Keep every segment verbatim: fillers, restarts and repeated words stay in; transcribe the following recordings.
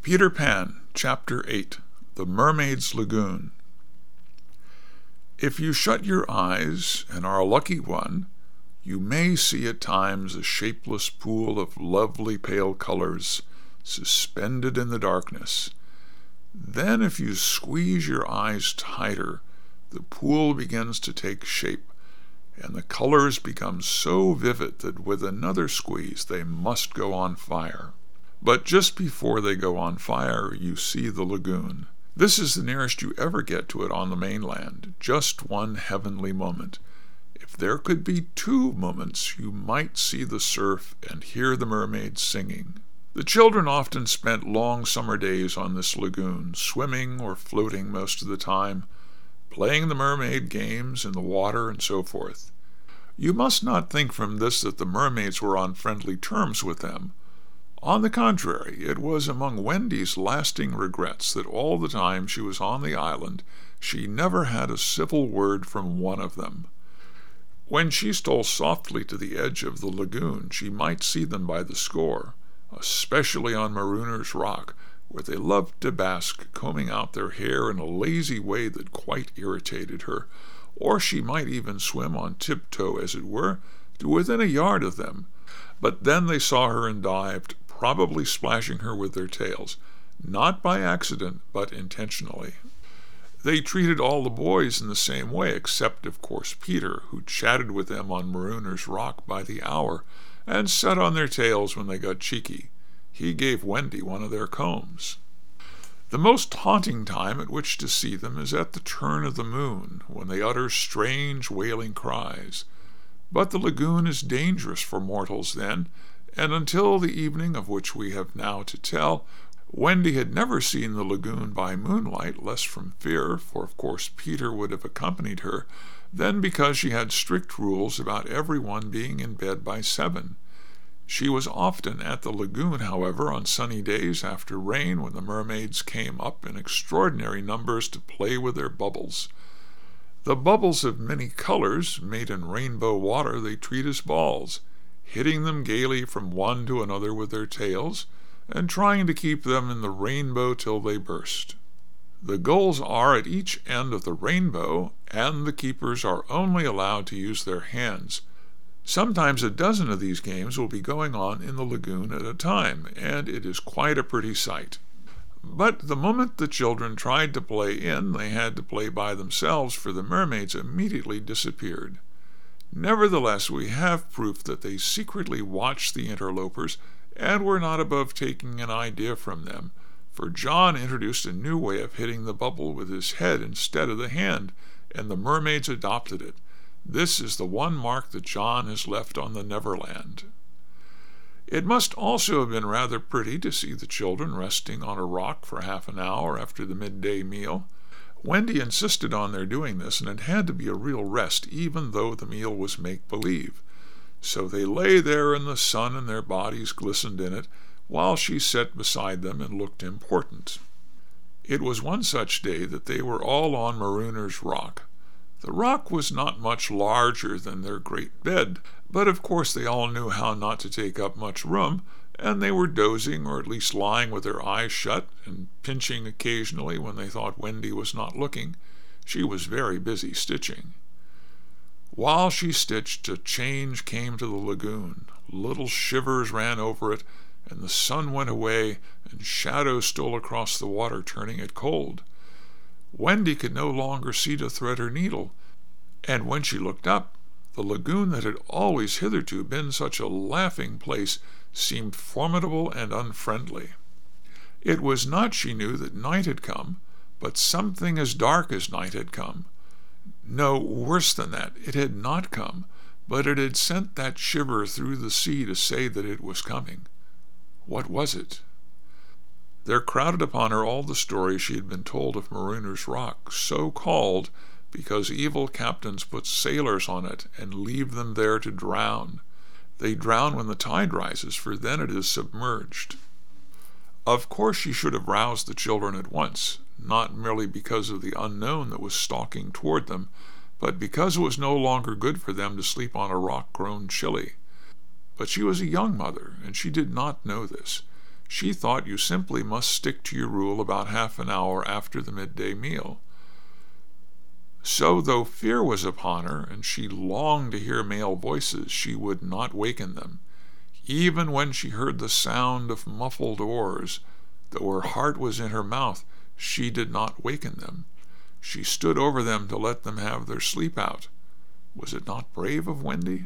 Peter Pan, Chapter eight, The Mermaid's Lagoon. If you shut your eyes and are a lucky one, you may see at times a shapeless pool of lovely pale colors suspended in the darkness. Then if you squeeze your eyes tighter, the pool begins to take shape, and the colors become so vivid that with another squeeze they must go on fire. But just before they go on fire, you see the lagoon. This is the nearest you ever get to it on the mainland, just one heavenly moment. If there could be two moments, you might see the surf and hear the mermaids singing. The children often spent long summer days on this lagoon, swimming or floating most of the time, playing the mermaid games in the water and so forth. You must not think from this that the mermaids were on friendly terms with them. On the contrary, it was among Wendy's lasting regrets that all the time she was on the island she never had a civil word from one of them. When she stole softly to the edge of the lagoon, she might see them by the score, especially on Marooner's Rock, where they loved to bask, combing out their hair in a lazy way that quite irritated her, or she might even swim on tiptoe, as it were, to within a yard of them. But then they saw her and dived, probably splashing her with their tails, not by accident, but intentionally. They treated all the boys in the same way, except, of course, Peter, who chatted with them on Marooner's Rock by the hour, and sat on their tails when they got cheeky. He gave Wendy one of their combs. The most haunting time at which to see them is at the turn of the moon, when they utter strange wailing cries. But the lagoon is dangerous for mortals then, and until the evening of which we have now to tell, Wendy had never seen the lagoon by moonlight, less from fear, for of course Peter would have accompanied her, than because she had strict rules about everyone being in bed by seven. She was often at the lagoon, however, on sunny days after rain, when the mermaids came up in extraordinary numbers to play with their bubbles. The bubbles of many colors, made in rainbow water, they treat as balls, hitting them gaily from one to another with their tails, and trying to keep them in the rainbow till they burst. The gulls are at each end of the rainbow, and the keepers are only allowed to use their hands. Sometimes a dozen of these games will be going on in the lagoon at a time, and it is quite a pretty sight. But the moment the children tried to play in, they had to play by themselves, for the mermaids immediately disappeared. Nevertheless, we have proof that they secretly watched the interlopers and were not above taking an idea from them, for John introduced a new way of hitting the bubble with his head instead of the hand, and the mermaids adopted it. This is the one mark that John has left on the Neverland. It must also have been rather pretty to see the children resting on a rock for half an hour after the midday meal. Wendy insisted on their doing this, and it had to be a real rest, even though the meal was make-believe. So they lay there in the sun, and their bodies glistened in it, while she sat beside them and looked important. It was one such day that they were all on Marooner's Rock. The rock was not much larger than their great bed, but of course they all knew how not to take up much room, and they were dozing, or at least lying with their eyes shut, and pinching occasionally when they thought Wendy was not looking. She was very busy stitching. While she stitched, a change came to the lagoon. Little shivers ran over it, and the sun went away, and shadows stole across the water, turning it cold. Wendy could no longer see to thread her needle, and when she looked up, the lagoon that had always hitherto been such a laughing place seemed formidable and unfriendly. It was not, she knew, that night had come, but something as dark as night had come. No, worse than that, it had not come, but it had sent that shiver through the sea to say that it was coming. What was it? There crowded upon her all the stories she had been told of Marooner's Rock, so called because evil captains put sailors on it and leave them there to drown. They drown when the tide rises, for then it is submerged. Of course she should have roused the children at once, not merely because of the unknown that was stalking toward them, but because it was no longer good for them to sleep on a rock grown chilly. But she was a young mother, and she did not know this. She thought you simply must stick to your rule about half an hour after the midday meal. So, though fear was upon her, and she longed to hear male voices, she would not waken them. Even when she heard the sound of muffled oars, though her heart was in her mouth, she did not waken them. She stood over them to let them have their sleep out. Was it not brave of Wendy?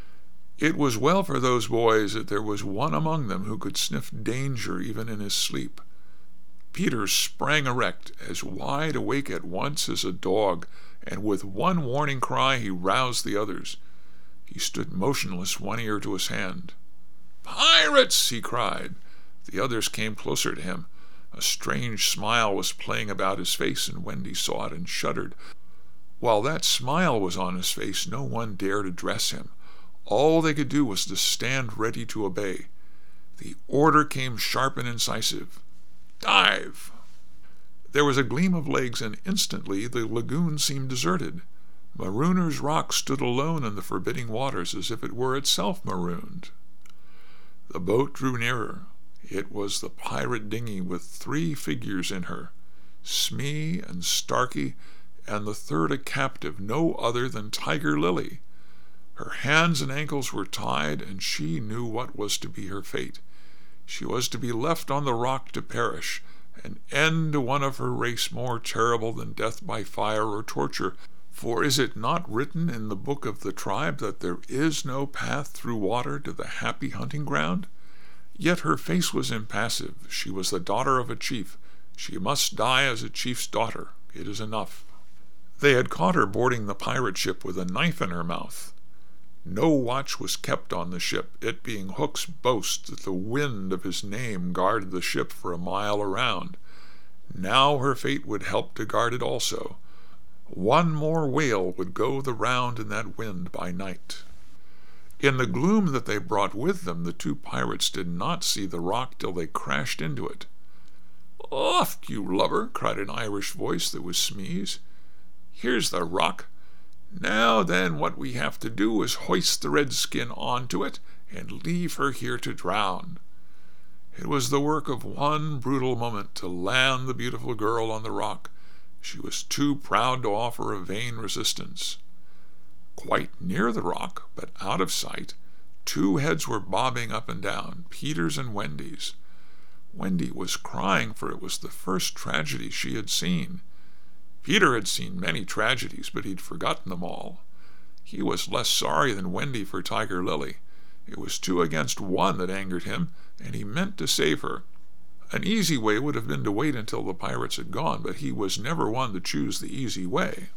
It was well for those boys that there was one among them who could sniff danger even in his sleep. Peter sprang erect, as wide awake at once as a dog, and with one warning cry he roused the others. He stood motionless, one ear to his hand. "Pirates!" he cried. The others came closer to him. A strange smile was playing about his face, and Wendy saw it and shuddered. While that smile was on his face, no one dared address him. All they could do was to stand ready to obey. The order came sharp and incisive. "Dive!" There was a gleam of legs, and instantly the lagoon seemed deserted. Marooner's Rock stood alone in the forbidding waters, as if it were itself marooned. The boat drew nearer. It was the pirate dinghy with three figures in her, Smee and Starkey, and the third a captive, no other than Tiger Lily. Her hands and ankles were tied, and she knew what was to be her fate. She was to be left on the rock to perish, an end to one of her race more terrible than death by fire or torture. For is it not written in the book of the tribe that there is no path through water to the happy hunting ground? Yet her face was impassive. She was the daughter of a chief. She must die as a chief's daughter. It is enough. They had caught her boarding the pirate ship with a knife in her mouth. No watch was kept on the ship, it being Hook's boast that the wind of his name guarded the ship for a mile around. Now her fate would help to guard it also. One more whale would go the round in that wind by night. In the gloom that they brought with them, the two pirates did not see the rock till they crashed into it. "Off, you lubber!" cried an Irish voice that was Smee's. "Here's the rock. Now then, what we have to do is hoist the redskin onto it and leave her here to drown." It was the work of one brutal moment to land the beautiful girl on the rock. She was too proud to offer a vain resistance. Quite near the rock, but out of sight, two heads were bobbing up and down, Peter's and Wendy's. Wendy was crying, for it was the first tragedy she had seen. Peter had seen many tragedies, but he'd forgotten them all. He was less sorry than Wendy for Tiger Lily. It was two against one that angered him, and he meant to save her. An easy way would have been to wait until the pirates had gone, but he was never one to choose the easy way.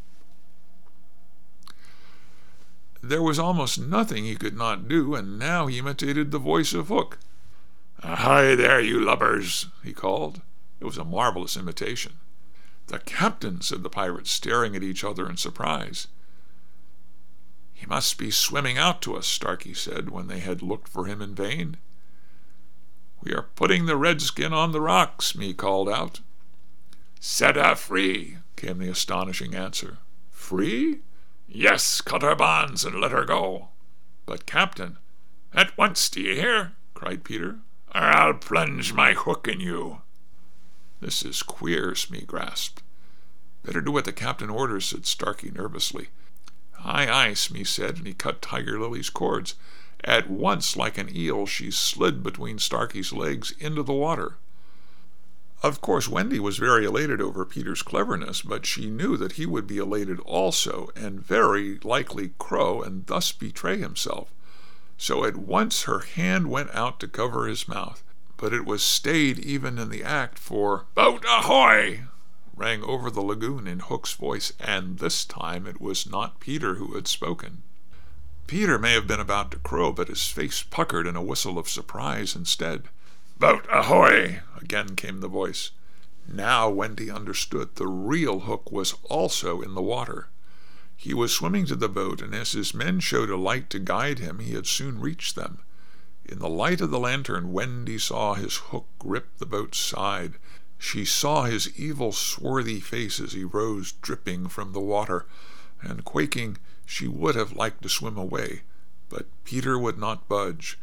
There was almost nothing he could not do, and now he imitated the voice of Hook. "Ahoy there, you lubbers!" he called. It was a marvelous imitation. "The captain," said the pirates, staring at each other in surprise. "He must be swimming out to us," Starkey said, when they had looked for him in vain. "We are putting the redskin on the rock," Smee called out. "Set her free," came the astonishing answer. "Free?" "Yes, cut her bonds and let her go." "But, Captain—" "At once, do you hear?" cried Peter, "or I'll plunge my hook in you." "This is queer," Smee grasped. "Better do what the captain orders," said Starkey nervously. "Aye, aye," Smee said, and he cut Tiger Lily's cords. At once, like an eel, she slid between Starkey's legs into the water. Of course, Wendy was very elated over Peter's cleverness, but she knew that he would be elated also, and very likely crow and thus betray himself. So at once her hand went out to cover his mouth, but it was stayed even in the act, for "Boat ahoy!" rang over the lagoon in Hook's voice, and this time it was not Peter who had spoken. Peter may have been about to crow, but his face puckered in a whistle of surprise instead. "Boat ahoy!" again came the voice. Now Wendy understood. The real Hook was also in the water. He was swimming to the boat, and as his men showed a light to guide him, he had soon reached them. In the light of the lantern, Wendy saw his hook grip the boat's side. She saw his evil, swarthy face as he rose dripping from the water, and quaking, she would have liked to swim away, but Peter would not budge.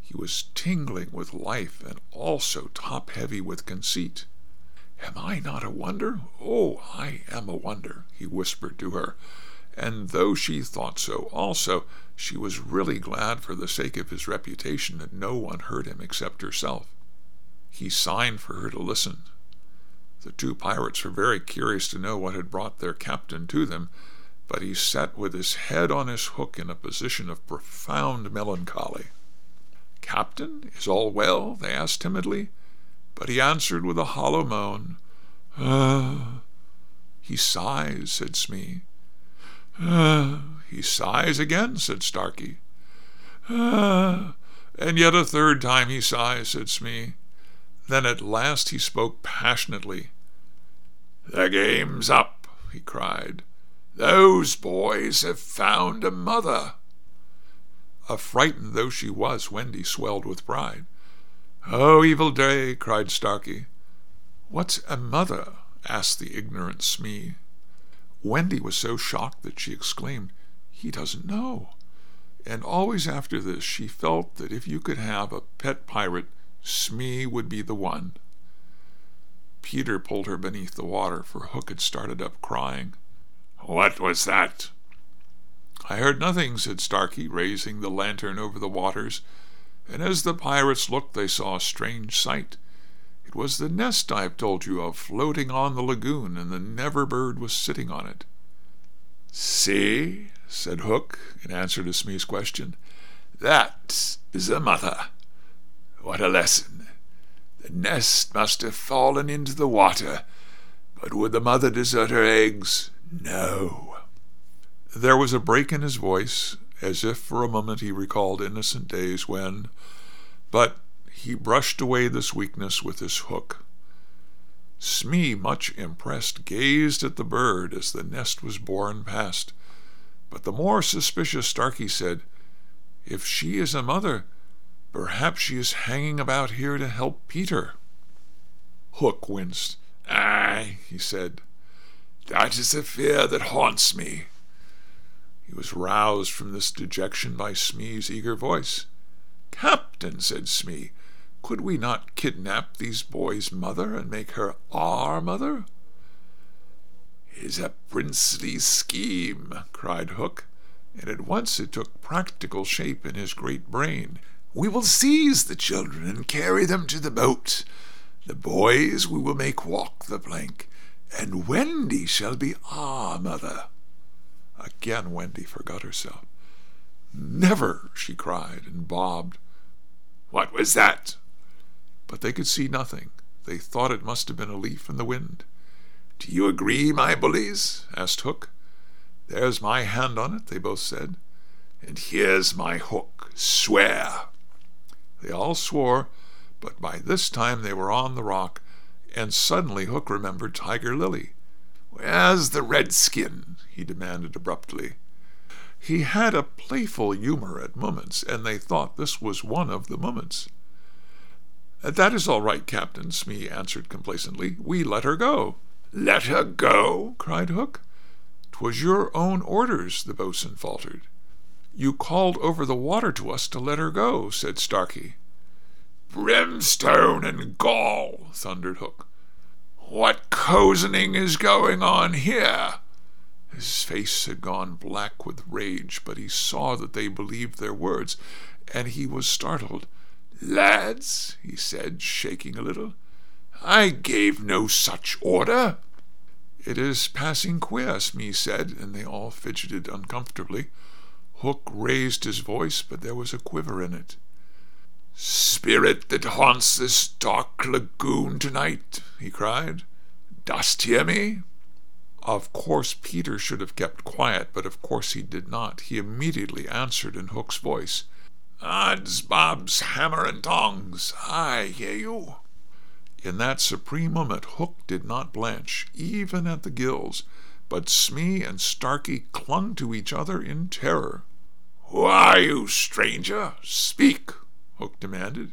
He was tingling with life and also top-heavy with conceit. "Am I not a wonder? Oh, I am a wonder," he whispered to her, and though she thought so also, she was really glad for the sake of his reputation that no one heard him except herself. He signed for her to listen. The two pirates were very curious to know what had brought their captain to them, but he sat with his head on his hook in a position of profound melancholy. "Captain, is all well?" they asked timidly, but he answered with a hollow moan. "Ah." "He sighs," said Smee. "Ah." "He sighs again," said Starkey. "Ah." "And yet a third time he sighs," said Smee. Then at last he spoke passionately. "The game's up," he cried. "Those boys have found a mother." Affrighted though she was, Wendy swelled with pride. "Oh, evil day!" cried Starkey. "What's a mother?" asked the ignorant Smee. Wendy was so shocked that she exclaimed, "He doesn't know." And always after this she felt that if you could have a pet pirate, Smee would be the one. Peter pulled her beneath the water, for Hook had started up crying. "What was that?" "I heard nothing," said Starkey, raising the lantern over the waters, and as the pirates looked they saw a strange sight. It was the nest I have told you of, floating on the lagoon, and the Never-Bird was sitting on it. "See," said Hook, in answer to Smee's question, "that is a mother. What a lesson! The nest must have fallen into the water, but would the mother desert her eggs? No." There was a break in his voice, as if for a moment he recalled innocent days when, but he brushed away this weakness with his hook. Smee, much impressed, gazed at the bird as the nest was borne past, but the more suspicious Starkey said, "If she is a mother, perhaps she is hanging about here to help Peter." Hook winced. "Aye," he said, "that is a fear that haunts me." He was roused from this dejection by Smee's eager voice. "Captain," said Smee, "could we not kidnap these boys' mother and make her our mother?" "It is a princely scheme," cried Hook, and at once it took practical shape in his great brain. "We will seize the children and carry them to the boat. The boys we will make walk the plank, and Wendy shall be our mother." Again Wendy forgot herself. "Never!" she cried, and bobbed. "What was that?" But they could see nothing. They thought it must have been a leaf in the wind. "Do you agree, my bullies?" asked Hook. "There's my hand on it," they both said. "And here's my hook. Swear." They all swore, but by this time they were on the rock, and suddenly Hook remembered Tiger Lily. "Where's the redskin?" he demanded abruptly. He had a playful humor at moments, and they thought this was one of the moments. "That is all right, Captain," Smee answered complacently. "We let her go." "Let her go?" cried Hook. "'Twas your own orders," the boatswain faltered. "You called over the water to us to let her go," said Starkey. "Brimstone and gall!" thundered Hook. "What cozening is going on here?" His face had gone black with rage, but he saw that they believed their words, and he was startled. "Lads," he said, shaking a little, "I gave no such order." "It is passing queer," Smee said, and they all fidgeted uncomfortably. Hook raised his voice, but there was a quiver in it. "Spirit that haunts this dark lagoon tonight," he cried, "dost hear me?" Of course Peter should have kept quiet, but of course he did not. He immediately answered in Hook's voice. "Odds bobs, hammer and tongs, I hear you." In that supreme moment Hook did not blanch, even at the gills, but Smee and Starkey clung to each other in terror. "Who are you, stranger? Speak," Hook demanded.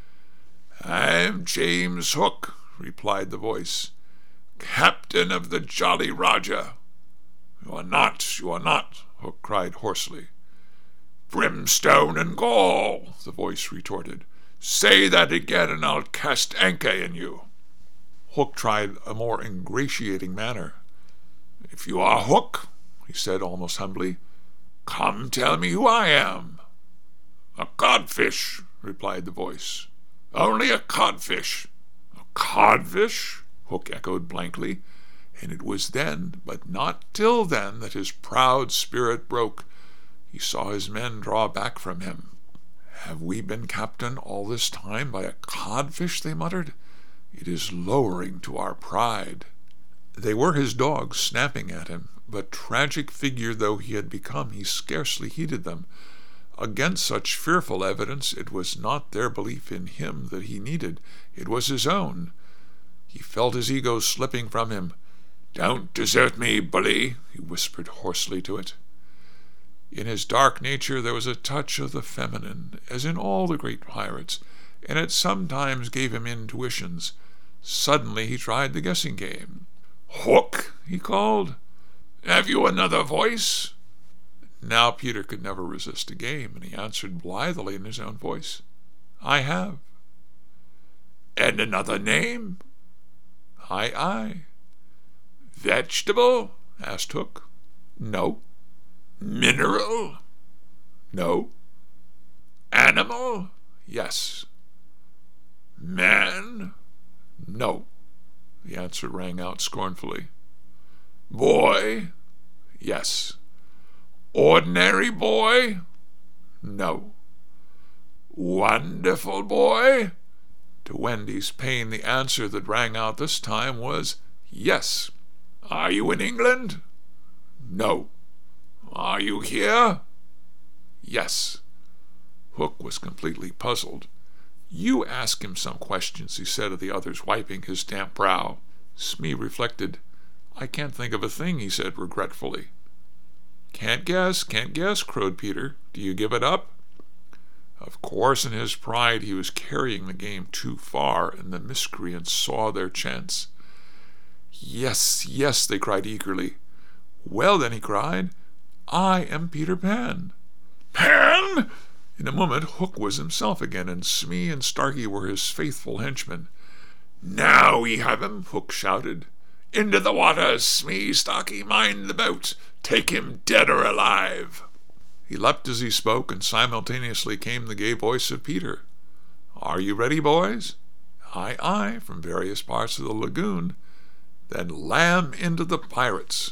"I am James Hook," replied the voice, "captain of the Jolly Roger." "You are not, you are not," Hook cried hoarsely. "Brimstone and gall," the voice retorted. "Say that again, and I'll cast Anke in you." Hook tried a more ingratiating manner. "If you are Hook," he said almost humbly, "come tell me who I am." "A codfish," replied the voice. "Only a codfish." "A codfish?" Hook echoed blankly, and it was then, but not till then, that his proud spirit broke. He saw his men draw back from him. "Have we been captained all this time by a codfish?" they muttered. "It is lowering to our pride." They were his dogs, snapping at him, but tragic figure though he had become, he scarcely heeded them. Against such fearful evidence, it was not their belief in him that he needed, it was his own. He felt his ego slipping from him. "Don't desert me, bully," he whispered hoarsely to it. In his dark nature there was a touch of the feminine, as in all the great pirates, and it sometimes gave him intuitions. Suddenly he tried the guessing game. "Hook," he called, "have you another voice?" Now Peter could never resist a game, and he answered blithely in his own voice, "I have." "And another name?" "Aye, aye." "Vegetable?" asked Hook. "No." "Mineral?" "No." "Animal?" "Yes." "Man?" "No." The answer rang out scornfully. "Boy?" "Yes." "Ordinary boy?" "No." "Wonderful boy?" To Wendy's pain, the answer that rang out this time was yes. "Are you in England?" "No." "Are you here?" "Yes." Hook was completely puzzled. "You ask him some questions," he said to the others, wiping his damp brow. Smee reflected. "I can't think of a thing," he said regretfully. "Can't guess, can't guess," crowed Peter. "Do you give it up?" Of course, in his pride he was carrying the game too far, and the miscreants saw their chance. "Yes, yes," they cried eagerly. "Well then," he cried, "I am Peter Pan." "Pan?" In a moment Hook was himself again, and Smee and Starkey were his faithful henchmen. "Now we have him," Hook shouted. "Into the water, Smee, Starkey, mind the boat. Take him dead or alive." He leapt as he spoke, and simultaneously came the gay voice of Peter. "Are you ready, boys?" "Aye, aye," from various parts of the lagoon. "Then lam into the pirates."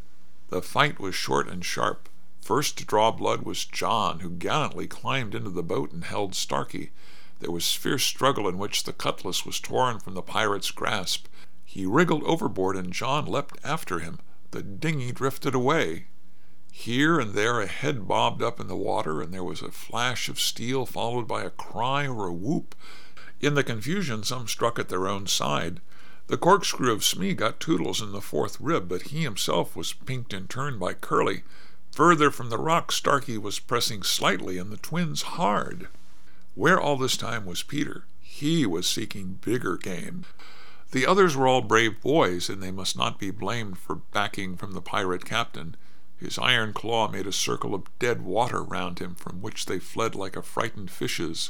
The fight was short and sharp. First to draw blood was John, who gallantly climbed into the boat and held Starkey. There was fierce struggle in which the cutlass was torn from the pirate's grasp. He wriggled overboard, and John leapt after him. The dinghy drifted away. Here and there a head bobbed up in the water, and there was a flash of steel followed by a cry or a whoop. In the confusion some struck at their own side. The corkscrew of Smee got Toodles in the fourth rib, but he himself was pinked in turn by Curly. Further from the rock, Starkey was pressing slightly, and the twins hard. Where all this time was Peter? He was seeking bigger game. The others were all brave boys, and they must not be blamed for backing from the pirate captain. His iron claw made a circle of dead water round him, from which they fled like affrighted fishes.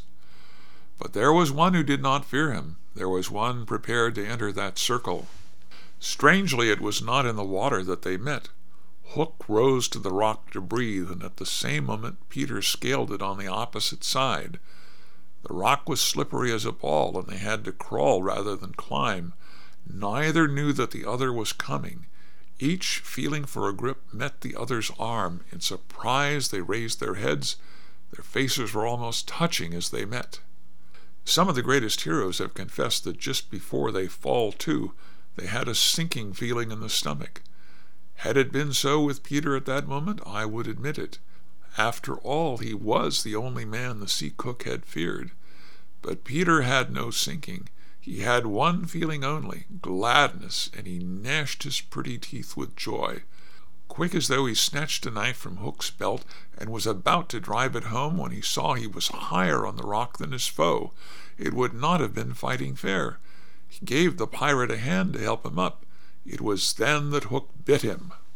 But there was one who did not fear him. There was one prepared to enter that circle. Strangely, it was not in the water that they met. Hook rose to the rock to breathe, and at the same moment Peter scaled it on the opposite side. The rock was slippery as a ball, and they had to crawl rather than climb. Neither knew that the other was coming. Each, feeling for a grip, met the other's arm. In surprise they raised their heads. Their faces were almost touching as they met. Some of the greatest heroes have confessed that just before they fall to, they had a sinking feeling in the stomach. Had it been so with Peter at that moment, I would admit it. After all, he was the only man the sea cook had feared. But Peter had no sinking. He had one feeling only, gladness, and he gnashed his pretty teeth with joy. Quick as though he snatched a knife from Hook's belt and was about to drive it home when he saw he was higher on the rock than his foe. It would not have been fighting fair. He gave the pirate a hand to help him up. It was then that Hook bit him.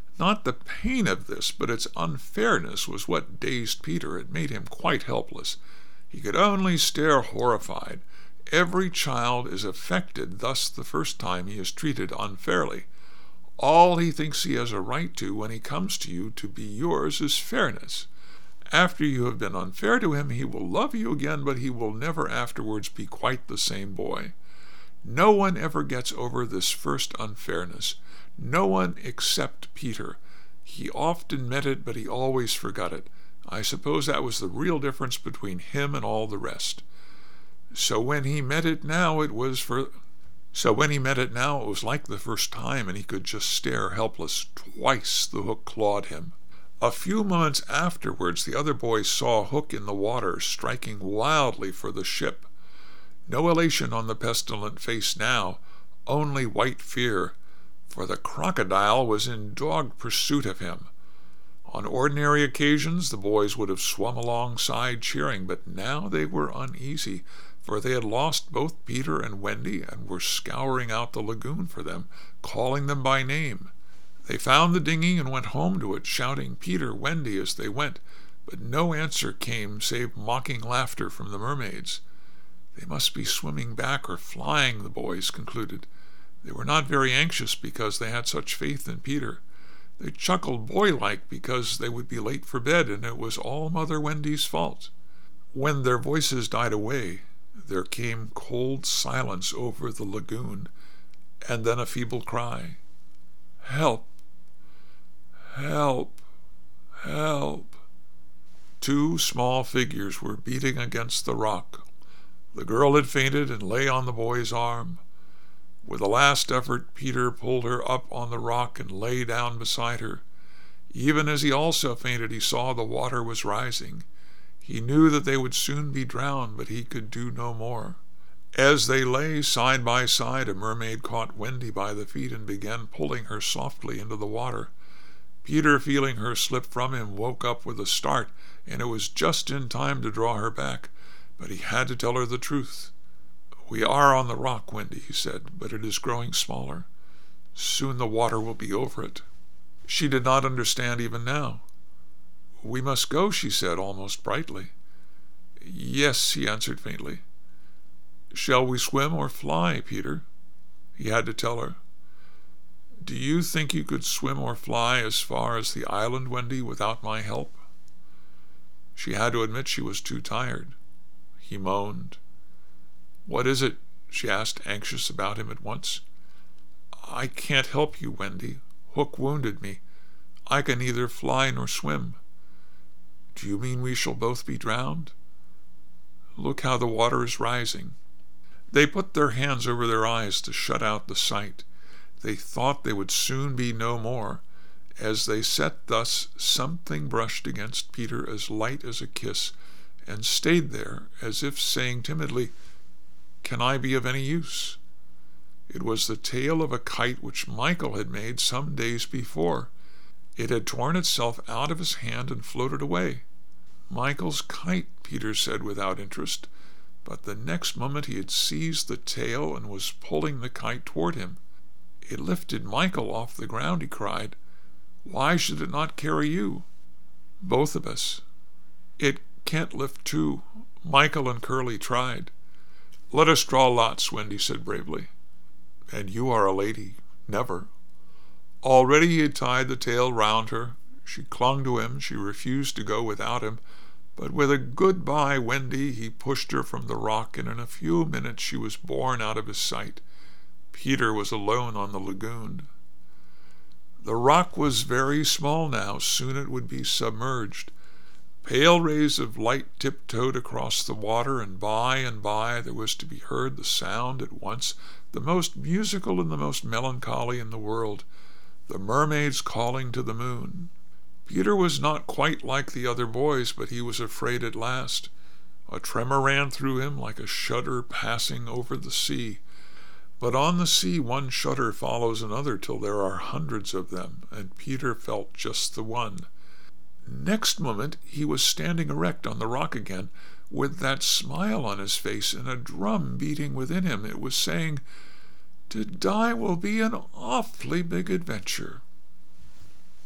Not the pain of this, but its unfairness was what dazed Peter. It made him quite helpless. He could only stare horrified. Every child is affected thus the first time he is treated unfairly. All he thinks he has a right to when he comes to you to be yours is fairness. After you have been unfair to him, he will love you again, but he will never afterwards be quite the same boy. No one ever gets over this first unfairness. No one except Peter. He often meant it, but he always forgot it. I suppose that was the real difference between him and all the rest. So when he met it now, it was for... So when he met it now, it was like the first time, and he could just stare helpless. Twice the hook clawed him. A few moments afterwards, the other boys saw Hook in the water, striking wildly for the ship. No elation on the pestilent face now, only white fear, for the crocodile was in dog pursuit of him. On ordinary occasions the boys would have swum alongside cheering, but now they were uneasy, for they had lost both Peter and Wendy and were scouring out the lagoon for them, calling them by name. They found the dinghy and went home to it, shouting Peter, Wendy as they went, but no answer came save mocking laughter from the mermaids. They must be swimming back or flying, the boys concluded. They were not very anxious because they had such faith in Peter. They chuckled boy-like because they would be late for bed, and it was all Mother Wendy's fault. When their voices died away, there came cold silence over the lagoon, and then a feeble cry. Help! Help! Help! Two small figures were beating against the rock. The girl had fainted and lay on the boy's arm. With a last effort, Peter pulled her up on the rock and lay down beside her. Even as he also fainted, he saw the water was rising. He knew that they would soon be drowned, but he could do no more. As they lay side by side, a mermaid caught Wendy by the feet and began pulling her softly into the water. Peter, feeling her slip from him, woke up with a start, and it was just in time to draw her back, but he had to tell her the truth. "We are on the rock, Wendy," he said, "but it is growing smaller. Soon the water will be over it." She did not understand even now. "We must go," she said, almost brightly. "Yes," he answered faintly. "Shall we swim or fly, Peter?" He had to tell her. "Do you think you could swim or fly as far as the island, Wendy, without my help?" She had to admit she was too tired. He moaned. "What is it?" she asked, anxious about him at once. "I can't help you, Wendy. Hook wounded me. I can neither fly nor swim." "Do you mean we shall both be drowned?" "Look how the water is rising." They put their hands over their eyes to shut out the sight. They thought they would soon be no more. As they sat thus, something brushed against Peter as light as a kiss, and stayed there, as if saying timidly, "Can I be of any use?" It was the tail of a kite which Michael had made some days before. It had torn itself out of his hand and floated away. "Michael's kite," Peter said without interest, but the next moment he had seized the tail and was pulling the kite toward him. "It lifted Michael off the ground," he cried. "Why should it not carry you?" "Both of us." "It can't lift two. Michael and Curly tried." "Let us draw lots," Wendy said bravely. "And you are a lady." "Never." Already he had tied the tail round her. She clung to him. She refused to go without him. But with a "Good-bye, Wendy," he pushed her from the rock, and in a few minutes she was borne out of his sight. Peter was alone on the lagoon. The rock was very small now. Soon it would be submerged. Pale rays of light tiptoed across the water, and by and by there was to be heard the sound at once, the most musical and the most melancholy in the world, the mermaids calling to the moon. Peter was not quite like the other boys, but he was afraid at last. A tremor ran through him like a shudder passing over the sea. But on the sea one shudder follows another till there are hundreds of them, and Peter felt just the one. Next moment he was standing erect on the rock again, with that smile on his face and a drum beating within him. It was saying, "To die will be an awfully big adventure."